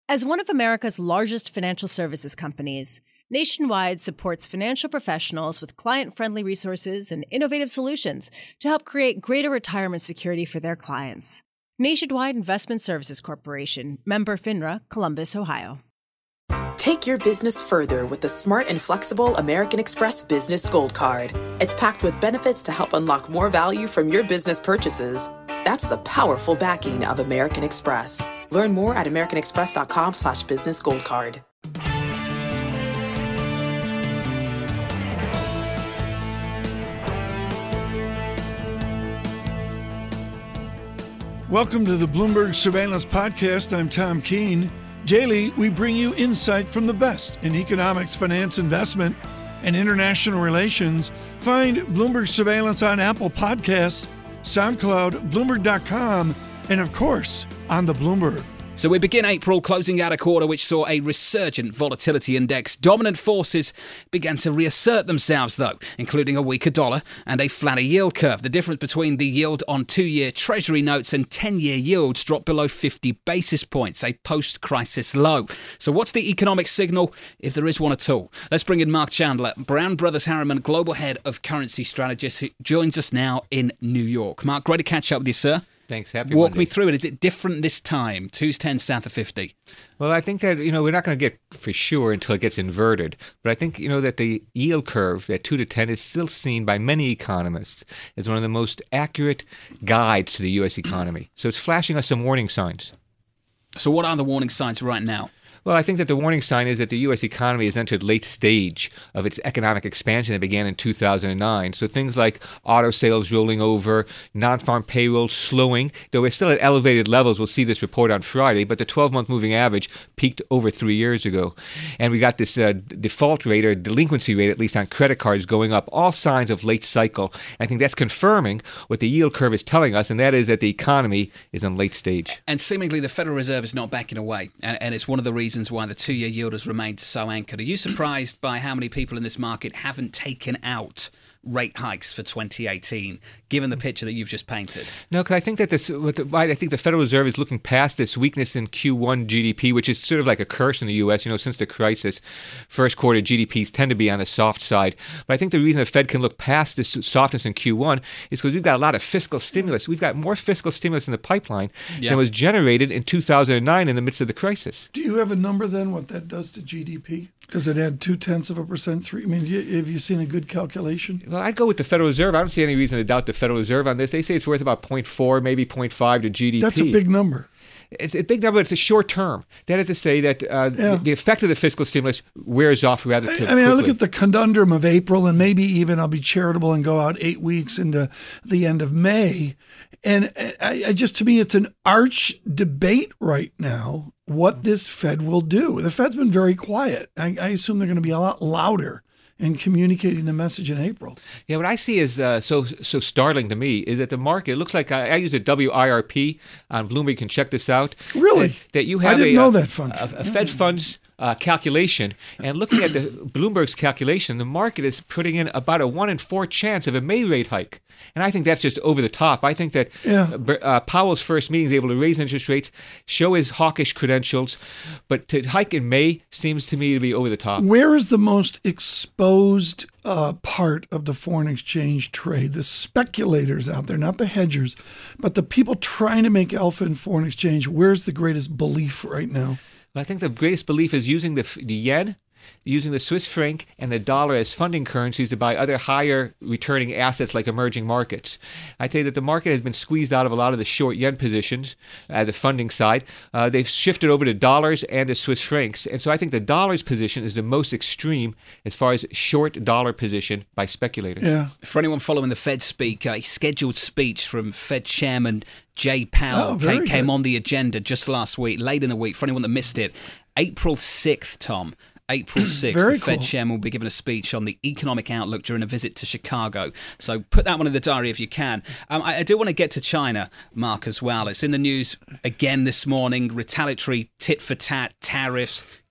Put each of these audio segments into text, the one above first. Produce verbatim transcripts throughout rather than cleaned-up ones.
As one of America's largest financial services companies, Nationwide supports financial professionals with client-friendly resources and innovative solutions to help create greater retirement security for their clients. Nationwide Investment Services Corporation, member FINRA, Columbus, Ohio. Take your business further with the smart and flexible American Express Business Gold Card. It's packed with benefits to help unlock more value from your business purchases. That's the powerful backing of American Express. Learn more at americanexpress.com slash business gold card. Welcome to the Bloomberg Surveillance Podcast. I'm Tom Keene. Daily, we bring you insight from the best in economics, finance, investment, and international relations. Find Bloomberg Surveillance on Apple Podcasts, SoundCloud, Bloomberg dot com, and of course, on the Bloomberg. So we begin April closing out a quarter which saw a resurgent volatility index. Dominant forces began to reassert themselves, though, including a weaker dollar and a flatter yield curve. The difference between the yield on two-year Treasury notes and ten-year yields dropped below fifty basis points, a post-crisis low. So what's the economic signal, if there is one at all? Let's bring in Mark Chandler, Brown Brothers Harriman, Global Head of Currency Strategists, who joins us now in New York. Mark, great to catch up with you, sir. Thanks. Happy Walk Monday. me through it. Is it different this time? Two's ten south of fifty. Well, I think that, you know, we're not going to get for sure until it gets inverted. But I think, you know, that the yield curve, that two to ten, is still seen by many economists as one of the most accurate guides to the U S economy. So it's flashing us some warning signs. So what are the warning signs right now? Well, I think that the warning sign is that the U S economy has entered late stage of its economic expansion that began in two thousand nine. So things like auto sales rolling over, non-farm payroll slowing, though we're still at elevated levels. We'll see this report on Friday, but the twelve-month moving average peaked over three years ago. And we got this uh, default rate or delinquency rate, at least on credit cards, going up, all signs of late cycle. I think that's confirming what the yield curve is telling us, and that is that the economy is in late stage. And seemingly the Federal Reserve is not backing away, and, and it's one of the reasons why the two-year yield has remained so anchored. Are you surprised by how many people in this market haven't taken out rate hikes for twenty eighteen, given the picture that you've just painted? No, because I think that this, what the, I think the Federal Reserve is looking past this weakness in Q one G D P, which is sort of like a curse in the U S. You know, since the crisis, first quarter G D Ps tend to be on the soft side. But I think the reason the Fed can look past this softness in Q one is because we've got a lot of fiscal stimulus. We've got more fiscal stimulus in the pipeline yeah. than was generated in two thousand nine in the midst of the crisis. Do you have a number then, what that does to G D P? Does it add two-tenths of a percent? Three? I mean, have you seen a good calculation? Well, I'd go with the Federal Reserve. I don't see any reason to doubt the Federal Reserve on this. They say it's worth about zero point four, maybe zero point five to G D P. That's a big number. It's a big number. It's a short term. That is to say that uh, yeah. the, the effect of the fiscal stimulus wears off rather quickly. I mean, I look at the conundrum of April, and maybe even I'll be charitable and go out eight weeks into the end of May. And I, I just, to me, it's an arch debate right now what this Fed will do. The Fed's been very quiet. I, I assume they're going to be a lot louder in communicating the message in April. Yeah, what I see is uh, so so startling to me is that the market, it looks like, I, I use a W I R P on Bloomberg, you can check this out. Really? That, that you have I didn't a, know a, that function. A, a Fed funds uh, calculation, and looking at the Bloomberg's calculation, the market is putting in about a one in four chance of a May rate hike. And I think that's just over the top. I think that yeah. uh, Powell's first meeting is able to raise interest rates, show his hawkish credentials, but to hike in May seems to me to be over the top. Where is the most exposed uh, part of the foreign exchange trade? The speculators out there, not the hedgers, but the people trying to make alpha in foreign exchange. Where's the greatest belief right now? Well, I think the greatest belief is using the the yen, using the Swiss franc and the dollar as funding currencies to buy other higher returning assets like emerging markets. I'd say that the market has been squeezed out of a lot of the short yen positions at the funding side. Uh, they've shifted over to dollars and to Swiss francs. And so I think the dollars position is the most extreme as far as short dollar position by speculators. Yeah. For anyone following the Fed speak, a scheduled speech from Fed Chairman Jay Powell oh, came, came good. on the agenda just last week, late in the week. For anyone that missed it, April sixth, Tom. April sixth, Very the Fed cool. chairman will be giving a speech on the economic outlook during a visit to Chicago. So put that one in the diary if you can. Um, I, I do want to get to China, Mark, as well. It's in the news again this morning. Retaliatory tit-for-tat tariffs,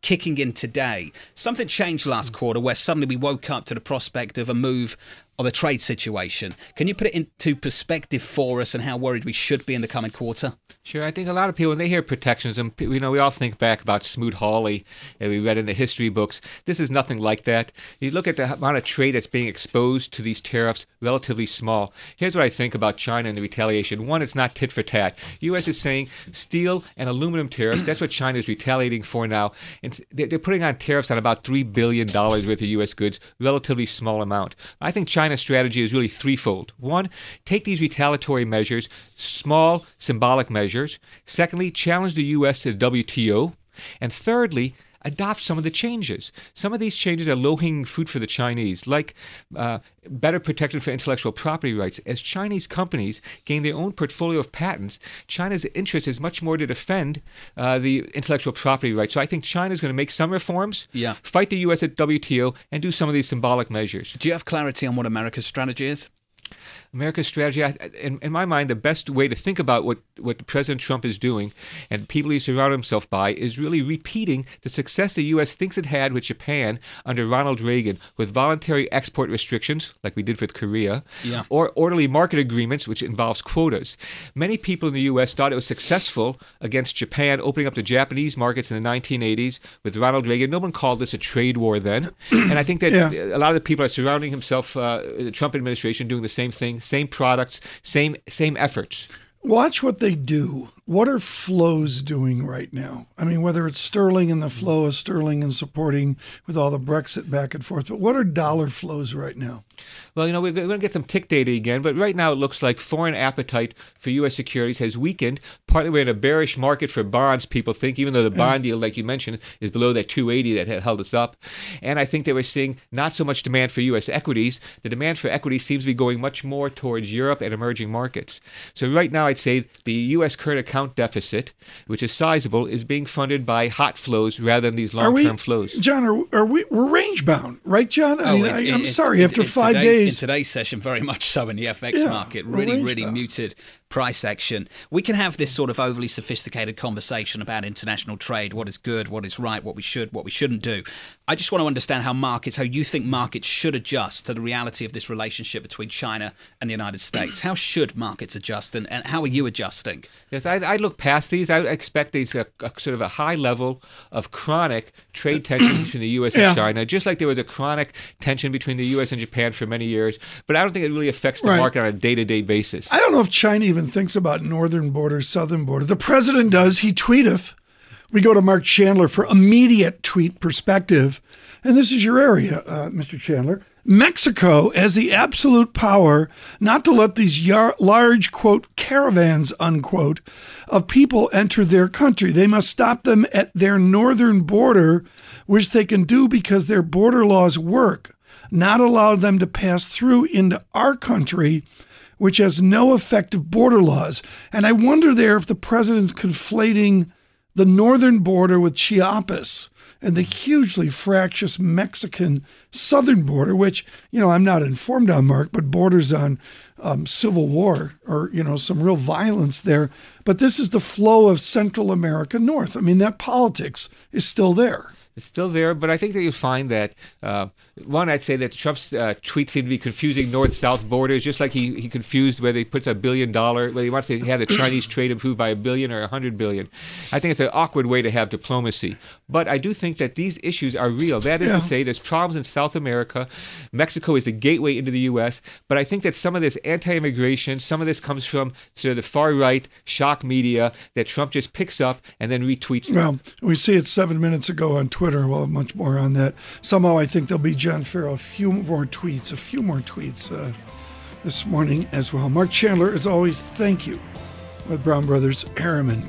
kicking in today. Something changed last quarter where suddenly we woke up to the prospect of a move on the trade situation. Can you put it into perspective for us and how worried we should be in the coming quarter? Sure. I think a lot of people, when they hear protectionism, you know, we all think back about Smoot-Hawley that we read in the history books. This is nothing like that. You look at the amount of trade that's being exposed to these tariffs, relatively small. Here's what I think about China and the retaliation. One, it's not tit for tat. U S is saying steel and aluminum tariffs, that's what China is retaliating for now. And they're putting on tariffs on about three billion dollars worth of U S goods, relatively small amount. I think China's strategy is really threefold. One, take these retaliatory measures, small symbolic measures. Secondly, challenge the U S to the W T O. And thirdly, adopt some of the changes. Some of these changes are low-hanging fruit for the Chinese, like uh, better protection for intellectual property rights. As Chinese companies gain their own portfolio of patents, China's interest is much more to defend uh, the intellectual property rights. So I think China's going to make some reforms, yeah. fight the U S at W T O, and do some of these symbolic measures. Do you have clarity on what America's strategy is? America's strategy, in, in my mind, the best way to think about what, what President Trump is doing and people he surrounded himself by is really repeating the success the U S thinks it had with Japan under Ronald Reagan, with voluntary export restrictions, like we did with Korea, yeah. or orderly market agreements, which involves quotas. Many people in the U S thought it was successful against Japan, opening up the Japanese markets in the nineteen eighties with Ronald Reagan. No one called this a trade war then. And I think that yeah. a lot of the people are surrounding himself, uh, the Trump administration, doing the same thing. Same products, same same efforts. Watch what they do. What are flows doing right now? I mean, whether it's sterling and the flow of sterling and supporting with all the Brexit back and forth, but what are dollar flows right now? Well, you know, we're going to get some tick data again, but right now it looks like foreign appetite for U S securities has weakened. Partly we're in a bearish market for bonds, people think, even though the bond yield, like you mentioned, is below that two eighty that had held us up. And I think that we're seeing not so much demand for U S equities. The demand for equities seems to be going much more towards Europe and emerging markets. So right now I'd say the U S current account deficit, which is sizable, is being funded by hot flows rather than these long-term we, flows. John, are, are we, we're range bound, right, John? I oh, mean, it, I, it, I'm it, sorry, it, after it, five today's, days. In today's session, very much so in the F X yeah, market, really, really bound. muted price action. We can have this sort of overly sophisticated conversation about international trade, what is good, what is right, what we should, what we shouldn't do. I just want to understand how markets, how you think markets should adjust to the reality of this relationship between China and the United States. How should markets adjust, and, and how are you adjusting? Yes, I, I look past these. I expect these a, a sort of a high level of chronic trade tension between the U S and yeah. China, just like there was a chronic tension between the U S and Japan for many years. But I don't think it really affects the right. market on a day-to-day basis. I don't know if China even thinks about northern border, southern border. The president does. He tweeteth. We go to Mark Chandler for immediate tweet perspective. And this is your area, uh, Mister Chandler. Mexico has the absolute power not to let these yar- large, quote, caravans, unquote, of people enter their country. They must stop them at their northern border, which they can do because their border laws work, not allow them to pass through into our country, which has no effective border laws. And I wonder there if the president's conflating the northern border with Chiapas and the hugely fractious Mexican southern border, which, you know, I'm not informed on, Mark, but borders on um, civil war or, you know, some real violence there. But this is the flow of Central America north. I mean, that politics is still there. It's still there, but I think that you find that, uh, one, I'd say that Trump's uh, tweets seem to be confusing north-south borders, just like he, he confused whether he puts a billion dollar, whether he wants to have the Chinese trade improved by a billion or a hundred billion. I think it's an awkward way to have diplomacy. But I do think that these issues are real. That is yeah. to say, there's problems in South America. Mexico is the gateway into the U S, but I think that some of this anti-immigration, some of this comes from sort of the far-right shock media that Trump just picks up and then retweets. Well, we see it seven minutes ago on Twitter. We'll have much more on that. Somehow I think there'll be, John Farrell, a few more tweets, a few more tweets uh, this morning as well. Mark Chandler, as always, thank you with Brown Brothers Harriman.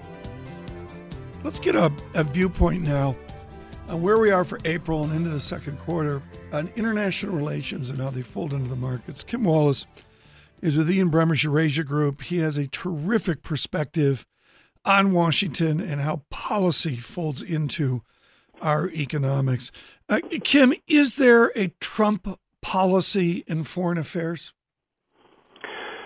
Let's get a, a viewpoint now on where we are for April and into the second quarter on international relations and how they fold into the markets. Kim Wallace is with Ian Bremmer's Eurasia Group. He has a terrific perspective on Washington and how policy folds into our economics. Uh, Kim, is there a Trump policy in foreign affairs?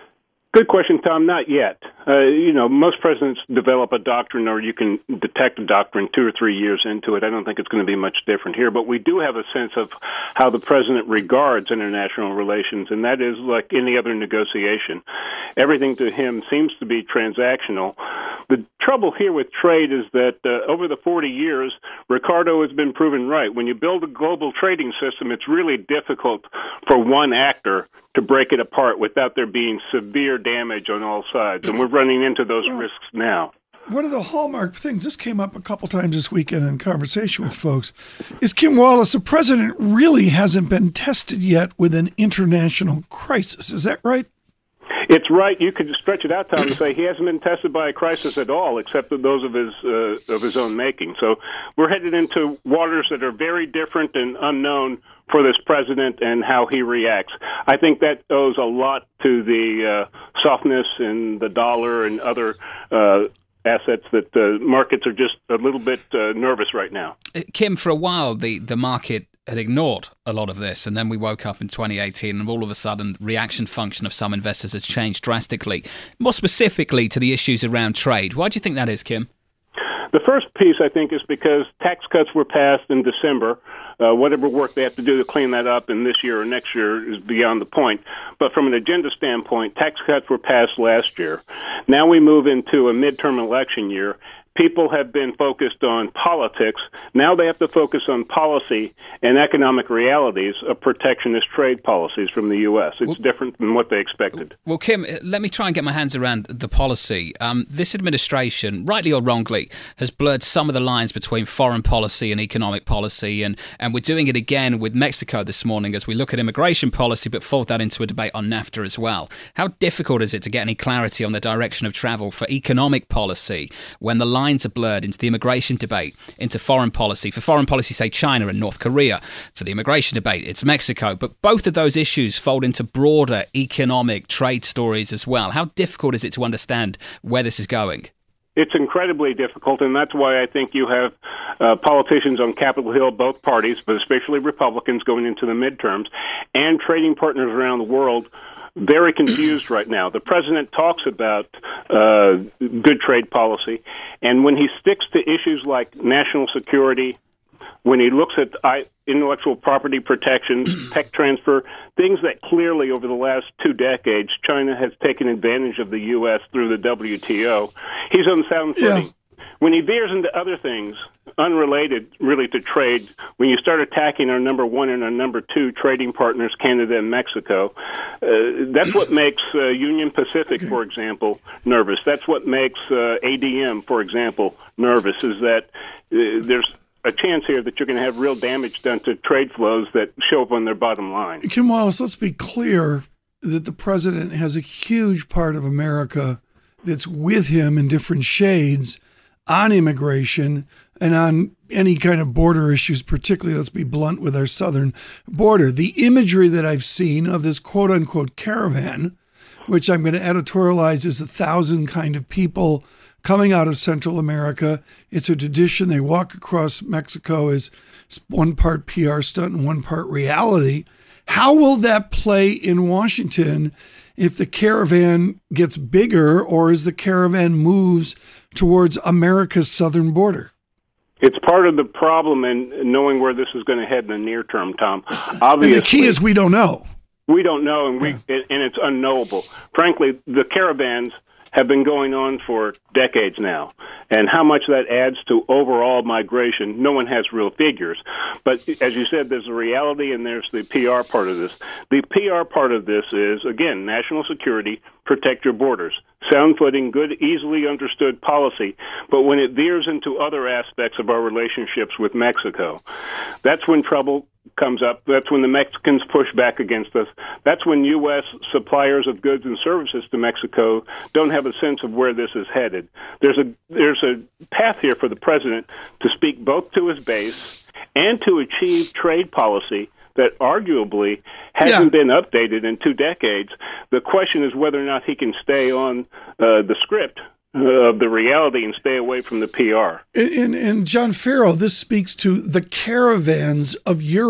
Good question, Tom. Not yet. Uh, you know, most presidents develop a doctrine, or you can detect a doctrine two or three years into it. I don't think it's going to be much different here, but we do have a sense of how the president regards international relations, and that is like any other negotiation. Everything to him seems to be transactional. The trouble here with trade is that uh, over the forty years, Ricardo has been proven right. When you build a global trading system, it's really difficult for one actor to break it apart without there being severe damage on all sides. And we're running into those risks now. One of the hallmark things, this came up a couple times this weekend in conversation with folks, is Kim Wallace, the president really hasn't been tested yet with an international crisis. Is that right? It's right. You could stretch it out, Tom, and say he hasn't been tested by a crisis at all, except for those of his uh, of his own making. So we're headed into waters that are very different and unknown for this president and how he reacts. I think that owes a lot to the uh, softness in the dollar and other uh, assets that the uh, markets are just a little bit uh, nervous right now. Kim, for a while, the, the market had ignored a lot of this, and then we woke up in twenty eighteen, and all of a sudden, the reaction function of some investors has changed drastically. More specifically to the issues around trade. Why do you think that is, Kim? The first piece, I think, is because tax cuts were passed in December. Uh, whatever work they have to do to clean that up in this year or next year is beyond the point. But from an agenda standpoint, tax cuts were passed last year. Now we move into a midterm election year. People have been focused on politics. Now they have to focus on policy and economic realities of protectionist trade policies from the U S. It's well, different than what they expected. Well, Kim, let me try and get my hands around the policy. Um, this administration, rightly or wrongly, has blurred some of the lines between foreign policy and economic policy, and, and we're doing it again with Mexico this morning as we look at immigration policy, but fold that into a debate on NAFTA as well. How difficult is it to get any clarity on the direction of travel for economic policy when the lines are blurred into the immigration debate, into foreign policy? For foreign policy, say China and North Korea. For the immigration debate, it's Mexico. But both of those issues fold into broader economic trade stories as well. How difficult is it to understand where this is going? It's incredibly difficult, and that's why I think you have uh, politicians on Capitol Hill, both parties, but especially Republicans going into the midterms, and trading partners around the world very confused right now. The president talks about uh, good trade policy, and when he sticks to issues like national security, when he looks at intellectual property protections, tech transfer, things that clearly over the last two decades, China has taken advantage of the U S through the W T O, he's on sound footing. Yeah. When he veers into other things, unrelated really to trade, when you start attacking our number one and our number two trading partners, Canada and Mexico, uh, that's what makes uh, Union Pacific, for example, nervous. That's what makes uh, A D M, for example, nervous, is that uh, there's a chance here that you're going to have real damage done to trade flows that show up on their bottom line. Kim Wallace, let's be clear that the president has a huge part of America that's with him in different shades on immigration and on any kind of border issues, particularly, let's be blunt, with our southern border. The imagery that I've seen of this quote-unquote caravan, which I'm going to editorialize as a thousand kind of people coming out of Central America. It's a tradition. They walk across Mexico as one part P R stunt and one part reality. How will that play in Washington if the caravan gets bigger, or as the caravan moves towards America's southern border? It's part of the problem in knowing where this is going to head in the near term, Tom. Obviously, and the key is we don't know. We don't know, and we yeah. and it's unknowable. Frankly, the caravans have been going on for decades now. And how much that adds to overall migration, no one has real figures. But as you said, there's a reality and there's the P R part of this. The P R part of this is, again, national security, protect your borders. Sound footing, good, easily understood policy. But when it veers into other aspects of our relationships with Mexico, that's when trouble comes up. That's when the Mexicans push back against us. That's when U S suppliers of goods and services to Mexico don't have a sense of where this is headed. There's a there's a path here for the president to speak both to his base and to achieve trade policy that arguably hasn't yeah. been updated in two decades. The question is whether or not he can stay on uh, the script of the reality and stay away from the P R. And, and John Ferro, this speaks to the caravans of Europe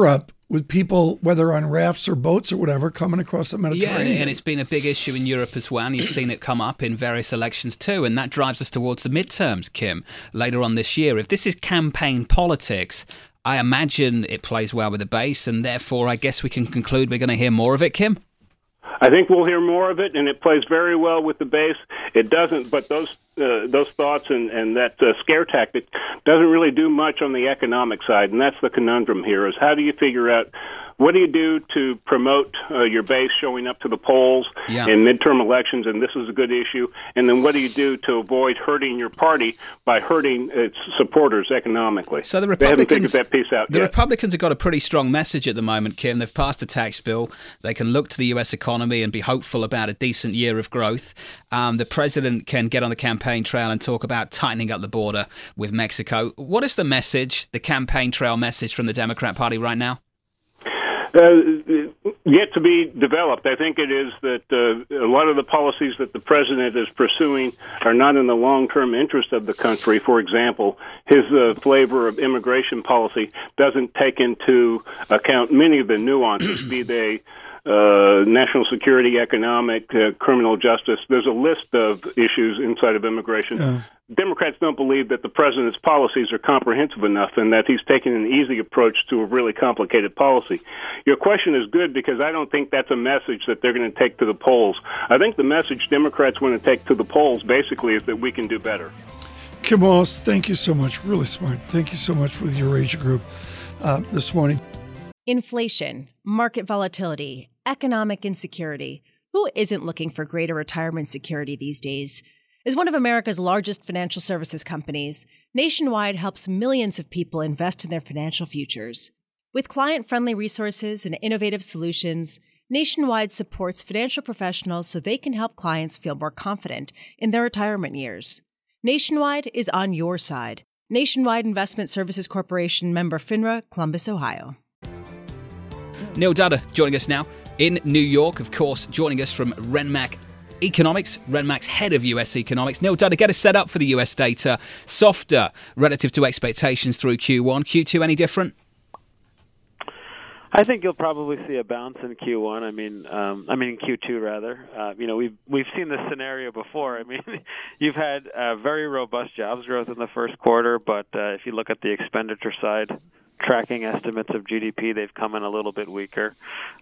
with people, whether on rafts or boats or whatever, coming across the Mediterranean. Yeah, and it's been a big issue in Europe as well, and you've seen it come up in various elections too, and that drives us towards the midterms, Kim, later on this year. If this is campaign politics, I imagine it plays well with the base, and therefore I guess we can conclude we're going to hear more of it, Kim? I think we'll hear more of it, and it plays very well with the base. It doesn't, but those uh, those thoughts and, and that uh, scare tactic doesn't really do much on the economic side, and that's the conundrum here, is how do you figure out what do you do to promote uh, your base showing up to the polls yeah. in midterm elections, and this is a good issue, and then what do you do to avoid hurting your party by hurting its supporters economically? So the they Republicans, haven't figured that piece out the yet. Republicans have got a pretty strong message at the moment, Kim. They've passed a tax bill. They can look to the U S economy and be hopeful about a decent year of growth. Um, the president can get on the campaign trail and talk about tightening up the border with Mexico. What is the message, the campaign trail message from the Democrat Party right now? Uh, yet to be developed. I think it is that uh, a lot of the policies that the president is pursuing are not in the long-term interest of the country. For example, his uh, flavor of immigration policy doesn't take into account many of the nuances, be they uh, national security, economic, uh, criminal justice. There's a list of issues inside of immigration. Yeah. Democrats don't believe that the president's policies are comprehensive enough and that he's taking an easy approach to a really complicated policy. Your question is good because I don't think that's a message that they're going to take to the polls. I think the message Democrats want to take to the polls basically is that we can do better. Kim Wallace, thank you so much. Really smart. Thank you so much for the Eurasia Group uh, this morning. Inflation, market volatility, economic insecurity. Who isn't looking for greater retirement security these days? As one of America's largest financial services companies, Nationwide helps millions of people invest in their financial futures. With client-friendly resources and innovative solutions, Nationwide supports financial professionals so they can help clients feel more confident in their retirement years. Nationwide is on your side. Nationwide Investment Services Corporation, member FINRA, Columbus, Ohio. Neil Dudder joining us now in New York, of course, joining us from Renmac Economics, Renmac's head of U S economics. Neil Dudder, get us set up for the U S data. Softer relative to expectations through Q one. Q two, any different? I think you'll probably see a bounce in Q one. I mean, um, I mean Q two rather. Uh, you know, we've we've seen this scenario before. I mean, you've had uh, very robust jobs growth in the first quarter, but uh, if you look at the expenditure side, tracking estimates of G D P, they've come in a little bit weaker.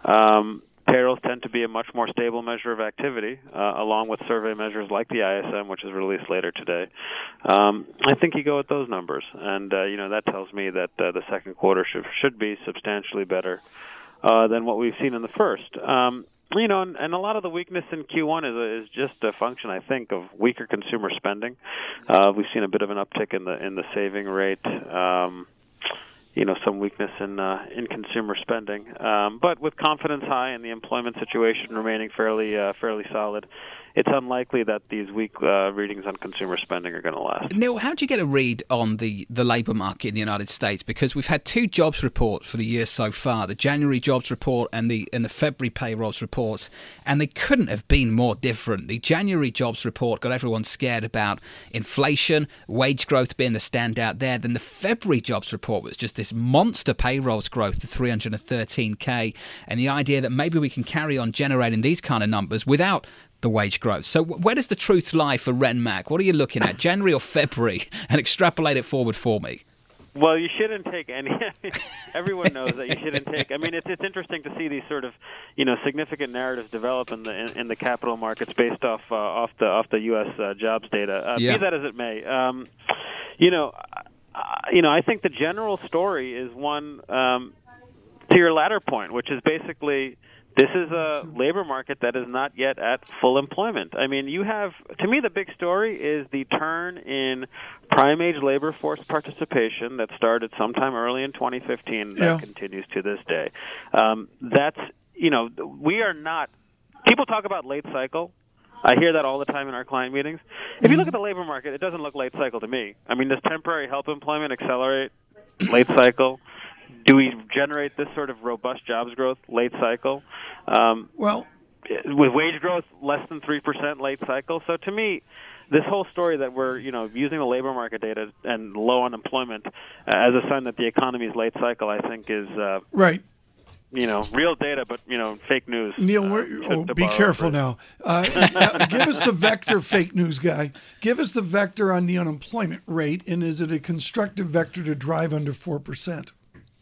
Um, Payrolls tend to be a much more stable measure of activity, uh, along with survey measures like the I S M, which is released later today. Um, I think you go with those numbers, and uh, you know that tells me that uh, the second quarter should should be substantially better uh, than what we've seen in the first. Um, you know, and, and a lot of the weakness in Q one is a, is just a function, I think, of weaker consumer spending. Uh, we've seen a bit of an uptick in the in the saving rate. Um, you know, some weakness in uh, in consumer spending. Um, but with confidence high and the employment situation remaining fairly uh, fairly solid, it's unlikely that these weak uh, readings on consumer spending are going to last. Neil, how do you get a read on the, the labour market in the United States? Because we've had two jobs reports for the year so far, the January jobs report and the and the February payrolls reports, and they couldn't have been more different. The January jobs report got everyone scared about inflation, wage growth being the standout there. Then the February jobs report was just this monster payrolls growth to three hundred thirteen K, and the idea that maybe we can carry on generating these kind of numbers without the wage growth. So where does the truth lie for Renmac? What are you looking at, January or February? And extrapolate it forward for me. Well, you shouldn't take any. Everyone knows that you shouldn't take. I mean, it's it's interesting to see these sort of, you know, significant narratives develop in the in, in the capital markets based off uh, off the off the U S uh, jobs data. Uh, yeah. Be that as it may, um, you know, uh, you know, I think the general story is one um, to your latter point, which is basically, this is a labor market that is not yet at full employment. I mean, you have, to me, the big story is the turn in prime age labor force participation that started sometime early in twenty fifteen that yeah. continues to this day. Um, that's, you know, we are not, people talk about late cycle. I hear that all the time in our client meetings. If you look at the labor market, it doesn't look late cycle to me. I mean, does temporary help employment accelerate late cycle? Do we generate this sort of robust jobs growth late cycle? Um, well, with wage growth less than three percent late cycle. So to me, this whole story that we're, you know, using the labor market data and low unemployment uh, as a sign that the economy is late cycle, I think is uh, right. you know, real data, but, you know, fake news. Neil, uh, we're, to- oh, to be borrow careful a now. Uh, now. Give us the vector, fake news guy. Give us the vector on the unemployment rate, and is it a constructive vector to drive under four percent?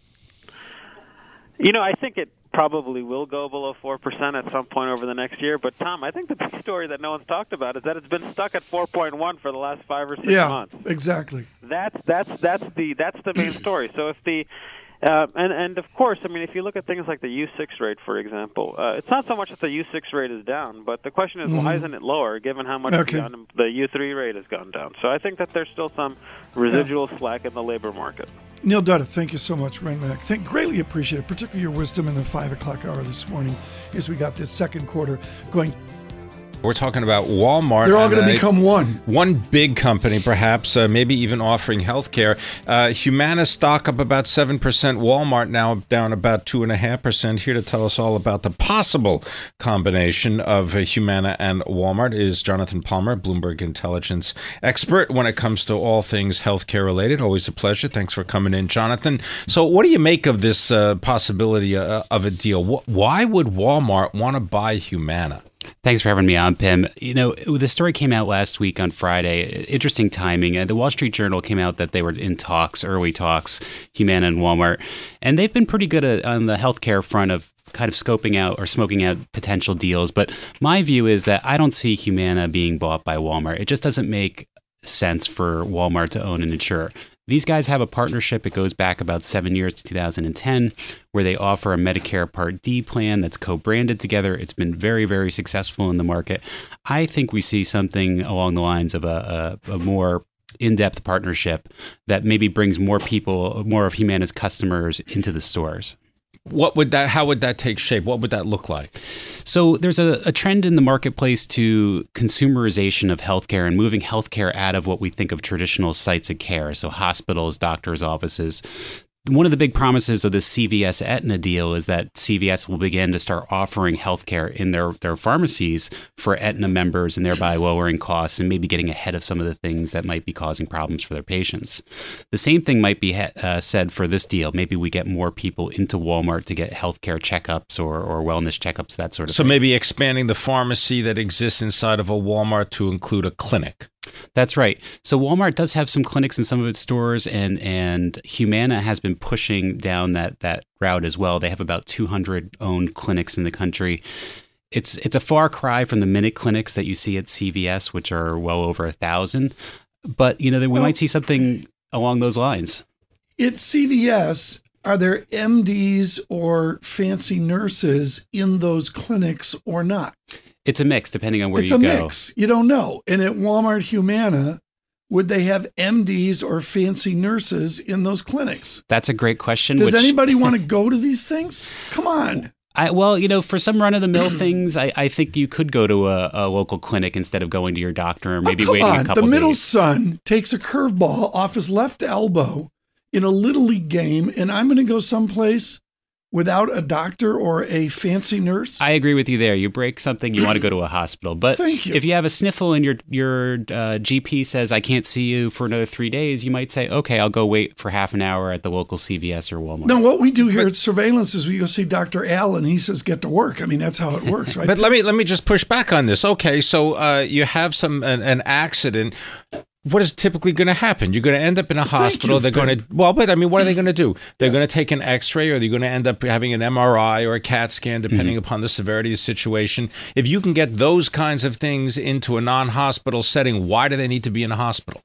You know, I think it probably will go below four percent at some point over the next year. But, Tom, I think the big story that no one's talked about is that it's been stuck at four point one for the last five or six Yeah, months. exactly. That's that's that's the that's the main story. So if the uh, and and of course, I mean, if you look at things like the U six rate, for example, uh, it's not so much that the U six rate is down, but the question is, Mhm. why isn't it lower, given how much Okay. the, un- the U three rate has gone down? So I think that there's still some residual slack in the labor market. Neil Dutta, thank you so much for bringing back. Thank, greatly appreciate it, particularly your wisdom in the five o'clock hour this morning as we got this second quarter going. We're talking about Walmart. They're all and going to a- become one. One big company, perhaps, uh, maybe even offering healthcare. Uh, Humana stock up about seven percent. Walmart now down about two point five percent. Here to tell us all about the possible combination of uh, Humana and Walmart is Jonathan Palmer, Bloomberg Intelligence expert when it comes to all things healthcare related. Always a pleasure. Thanks for coming in, Jonathan. So what do you make of this uh, possibility uh, of a deal? Wh- Why would Walmart want to buy Humana? Thanks for having me on, Pim. You know, the story came out last week on Friday. Interesting timing. Uh, the Wall Street Journal came out that they were in talks, early talks, Humana and Walmart. And they've been pretty good at, on the healthcare front of kind of scoping out or smoking out potential deals. But my view is that I don't see Humana being bought by Walmart. It just doesn't make sense for Walmart to own and insure. These guys have a partnership. It goes back about seven years to two thousand ten, where they offer a Medicare Part D plan that's co-branded together. It's been very, very successful in the market. I think we see something along the lines of a, a, a more in-depth partnership that maybe brings more people, more of Humana's customers into the stores. What would that? How would that take shape? What would that look like? So there's a, a trend in the marketplace to consumerization of healthcare and moving healthcare out of what we think of traditional sites of care, so hospitals, doctors' offices. One of the big promises of the C V S Aetna deal is that C V S will begin to start offering healthcare in their, their pharmacies for Aetna members and thereby lowering costs and maybe getting ahead of some of the things that might be causing problems for their patients. The same thing might be uh, said for this deal. Maybe we get more people into Walmart to get healthcare checkups or, or wellness checkups, that sort of So thing. maybe expanding the pharmacy that exists inside of a Walmart to include a clinic. That's right. So Walmart does have some clinics in some of its stores, and and Humana has been pushing down that that route as well. They have about two hundred owned clinics in the country. It's it's a far cry from the minute clinics that you see at C V S, which are well over a thousand. But you know, we Well- might see something along those lines. At C V S, are there M Ds or fancy nurses in those clinics or not? It's a mix depending on where it's you a go. mix. You don't know. And at Walmart Humana, would they have M Ds or fancy nurses in those clinics? That's a great question. Does which, anybody want to go to these things? Come on. I, well, you know, for some run-of-the-mill things, I, I think you could go to a, a local clinic instead of going to your doctor or maybe oh, come waiting on. a couple The middle days. son takes a curveball off his left elbow in a little league game, and I'm going to go someplace without a doctor or a fancy nurse. I agree with you there. You break something, you want to go to a hospital. But Thank you. if you have a sniffle and your your uh, G P says, I can't see you for another three days, you might say, okay, I'll go wait for half an hour at the local C V S or Walmart. No, what we do here at Surveillance is we go see Doctor Al, and he says, get to work. I mean, that's how it works, right? But let me let me just push back on this. Okay, so uh, you have some an, an accident. What is typically going to happen? You're going to end up in a hospital. you, They're going Ben. to well, but I mean, what are they going to do? They're going to take an X-ray, or they're going to end up having an M R I or a CAT scan, depending Mm-hmm. upon the severity of the situation. If you can get those kinds of things into a non-hospital setting, why do they need to be in a hospital?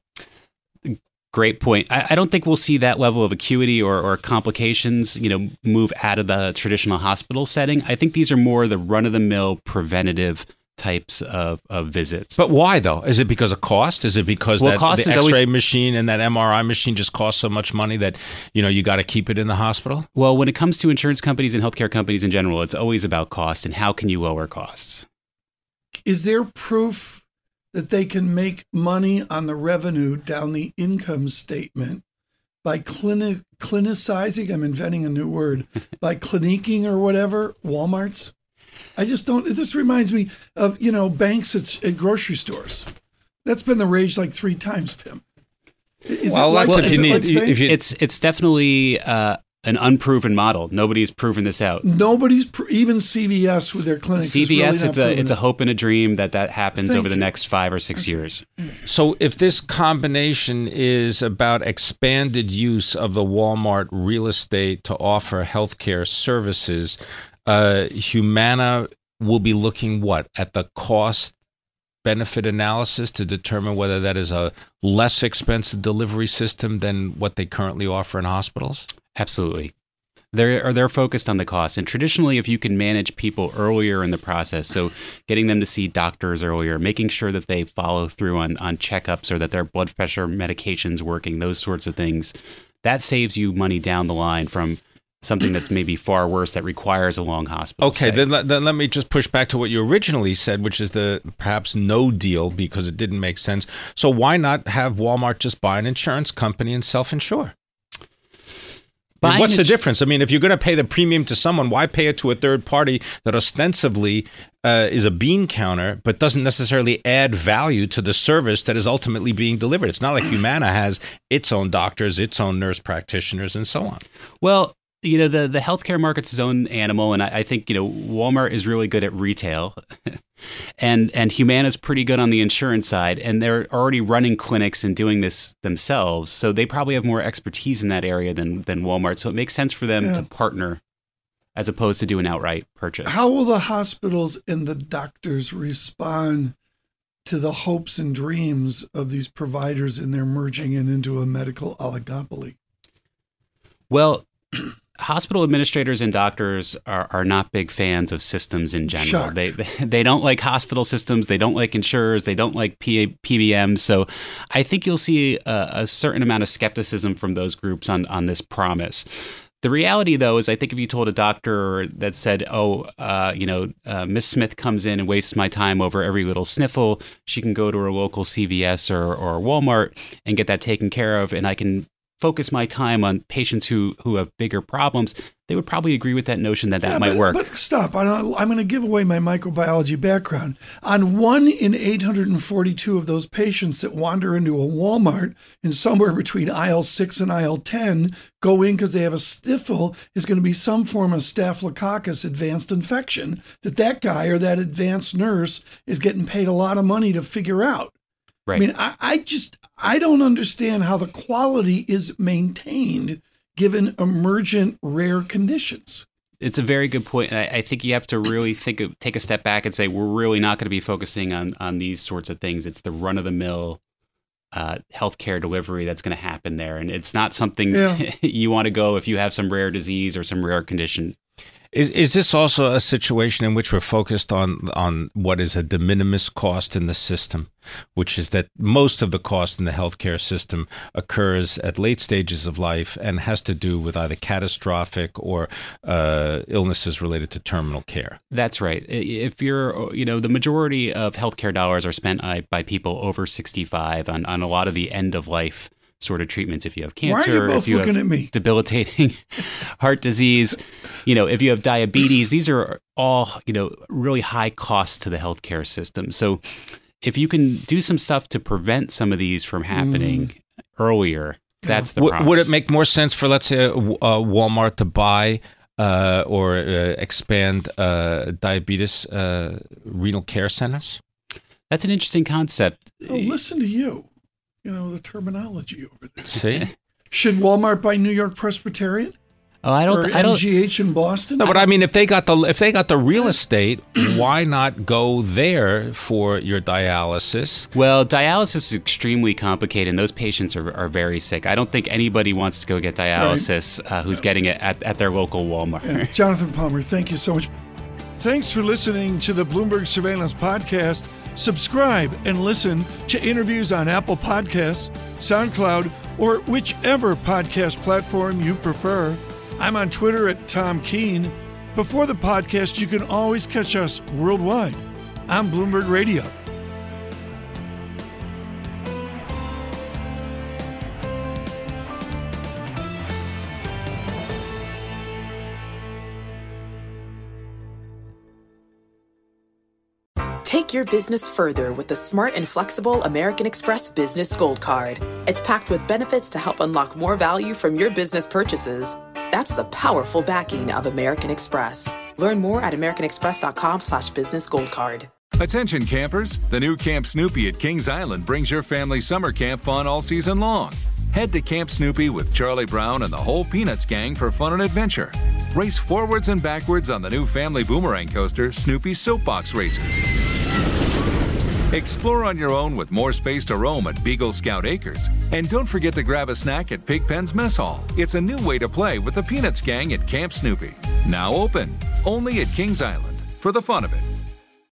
Great point. I, I don't think we'll see that level of acuity or, or complications, you know, move out of the traditional hospital setting. I think these are more the run-of-the-mill preventative types of, of visits. But why though? Is it because of cost? Is it because Well, that cost the is X-ray always- machine and that M R I machine just cost so much money that you know you got to keep it in the hospital? Well, when it comes to insurance companies and healthcare companies in general, it's always about cost and how can you lower costs. Is there proof that they can make money on the revenue down the income statement by clinic clinicizing? I'm inventing a new word. By cliniquing or whatever, Walmart's? I just don't. This reminds me of, you know, banks at, at grocery stores. That's been the rage like three times, Pim. Is Well, it like, that's if is you it need- like Spain? if you- It's it's definitely uh, an unproven model. Nobody's proven this out. Nobody's pr- even C V S with their clinics. C V S, really it's a it's a hope and a dream that that happens Thank over the you. next five or six years. So if this combination is about expanded use of the Walmart real estate to offer healthcare services, uh, Humana will be looking what at the cost benefit analysis to determine whether that is a less expensive delivery system than what they currently offer in hospitals? Absolutely. They're, they're focused on the cost. And traditionally, if you can manage people earlier in the process, so getting them to see doctors earlier, making sure that they follow through on, on checkups or that their blood pressure medication's working, those sorts of things, that saves you money down the line from something that's maybe far worse that requires a long hospital Okay, stay. then let, then let me just push back to what you originally said, which is the perhaps no deal because it didn't make sense. So why not have Walmart just buy an insurance company and self-insure? I mean, what's the difference? I mean, if you're going to pay the premium to someone, why pay it to a third party that ostensibly uh, is a bean counter, but doesn't necessarily add value to the service that is ultimately being delivered? It's not like Humana has its own doctors, its own nurse practitioners, and so on. Well, you know, the, the healthcare market's its own animal, and I, I think, you know, Walmart is really good at retail, and and Humana's pretty good on the insurance side, and they're already running clinics and doing this themselves, so they probably have more expertise in that area than than Walmart, so it makes sense for them Yeah. to partner as opposed to do an outright purchase. How will the hospitals and the doctors respond to the hopes and dreams of these providers and their merging it into a medical oligopoly? Well, hospital administrators and doctors are, are not big fans of systems in general. Shocked. They, they they don't like hospital systems. They don't like insurers. They don't like P B Ms. So I think you'll see a, a certain amount of skepticism from those groups on, on this promise. The reality, though, is I think if you told a doctor that said, oh, uh, you know, uh, Miss Smith comes in and wastes my time over every little sniffle, she can go to her local C V S or, or Walmart and get that taken care of, and I can focus my time on patients who, who have bigger problems, they would probably agree with that notion that that Yeah, might but, work. But stop. I don't, I'm going to give away my microbiology background. On one in eight hundred forty-two of those patients that wander into a Walmart and somewhere between aisle six and aisle ten go in because they have a sniffle is going to be some form of Staphylococcus advanced infection that that guy or that advanced nurse is getting paid a lot of money to figure out. Right. I mean, I, I just, I don't understand how the quality is maintained given emergent rare conditions. It's a very good point. And I, I think you have to really think of, take a step back and say, we're really not going to be focusing on, on these sorts of things. It's the run of the mill uh, healthcare delivery that's going to happen there. And it's not something Yeah. you want to go if you have some rare disease or some rare condition. Is is this also a situation in which we're focused on on what is a de minimis cost in the system, which is that most of the cost in the healthcare system occurs at late stages of life and has to do with either catastrophic or uh, illnesses related to terminal care? That's right. If you're, you know, the majority of healthcare dollars are spent by, by people over sixty-five on, on a lot of the end of life sort of treatments. If you have cancer, Why are you both if you looking have at me? debilitating heart disease, you know, if you have diabetes, these are all, you know, really high costs to the healthcare system. So if you can do some stuff to prevent some of these from happening Mm. earlier, that's the W- promise. would it make more sense for, let's say, uh, Walmart to buy uh, or uh, expand uh, diabetes uh, renal care centers? That's an interesting concept. Oh, listen to you. You know, the terminology over there. See? Should Walmart buy New York Presbyterian? Oh, I don't. Or I don't. M G H in Boston? No, but I mean, if they got the if they got the real estate, why not go there for your dialysis? Well, dialysis is extremely complicated, and those patients are, are very sick. I don't think anybody wants to go get dialysis uh, who's getting it at, at their local Walmart. Yeah. Jonathan Palmer, thank you so much. Thanks for listening to the Bloomberg Surveillance Podcast. Subscribe and listen to interviews on Apple Podcasts, SoundCloud, or whichever podcast platform you prefer. I'm on Twitter at Tom Keene. Before the podcast, you can always catch us worldwide on Bloomberg Radio. Take your business further with the smart and flexible American Express Business Gold Card. It's packed with benefits to help unlock more value from your business purchases. That's the powerful backing of American Express. Learn more at americanexpress.com slash business gold card. Attention campers, the new Camp Snoopy at Kings Island brings your family summer camp fun all season long. Head to Camp Snoopy with Charlie Brown and the whole Peanuts gang for fun and adventure. Race forwards and backwards on the new family boomerang coaster, Snoopy Soapbox Racers. Explore on your own with more space to roam at Beagle Scout Acres. And don't forget to grab a snack at Pigpen's Mess Hall. It's a new way to play with the Peanuts gang at Camp Snoopy. Now open, only at Kings Island, for the fun of it.